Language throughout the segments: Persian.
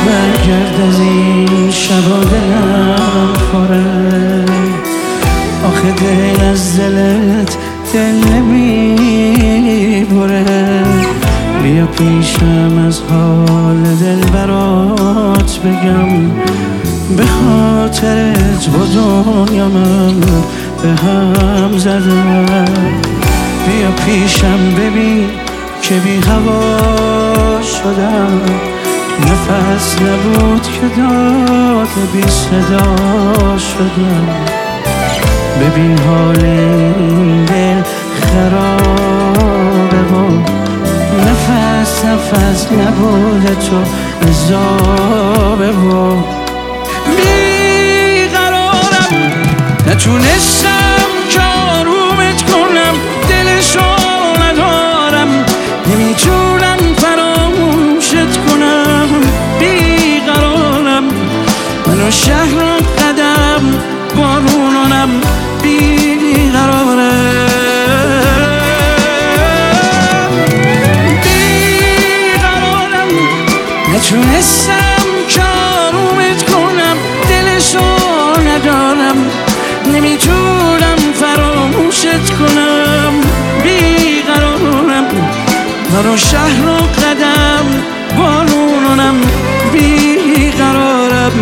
برگرد از این شبا دلم خوره، آخه دل از دلت دل نمیبره. بیا پیشم از حال دل برات بگم، به خاطرت با دنیا من به هم زدم. بیا پیشم ببین که بی هوا شدم، نفس نبود که داد بی صدا شدم. ببین حال این دل خرابه و نفس نبود تو عذابه و بیقرارم، نتونستم که آرومت کنم، دلشو ندارم، نمیتونم فراموشت کنم. بیقرارم، منو شهر و قدم بارونانم، بیقرارم. نتونستم که آرومت کنم، دلشو ندارم، نمیتونم فراموشت کنم. بیقرارم، منو شهر و قدم بارونانم، بیقرارم،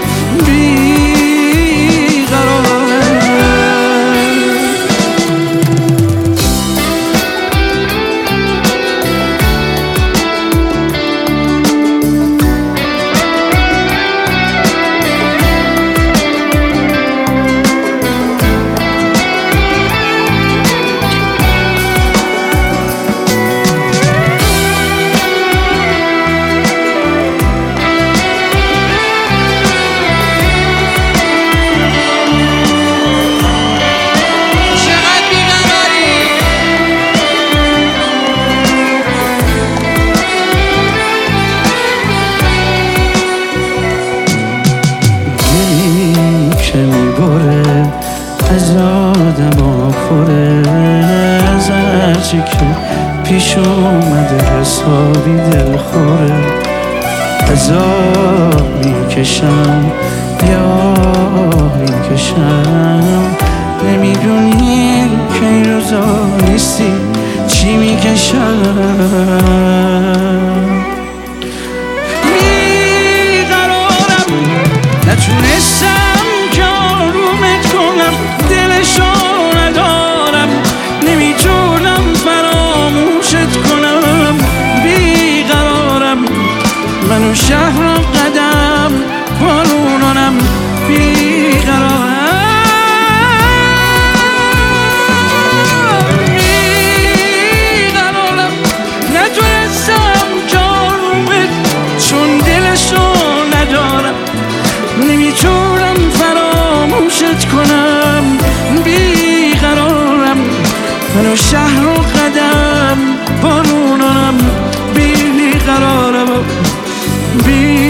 از آدم پره، از هرچی که پیش اومده حسابی دل خوره. عذاب میکشم یا میکشم، نمیدونی که این روزا نیستی چی میکشم. بیقرارم، نتونستم که آرومت کنم، دلشو ندارم، نمیتونم فراموشت کنم. بیقرارم، منو شهر و قدم بارونانم، بیقرارم. بیقرارم، نتونستم که آرومت، چون دلشو ندارم، نمیتونم فراموشت کنم. بیقرارم، منو شهر و قدم بارونانم، بیقرارم،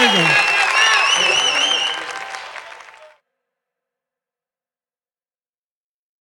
بزنید.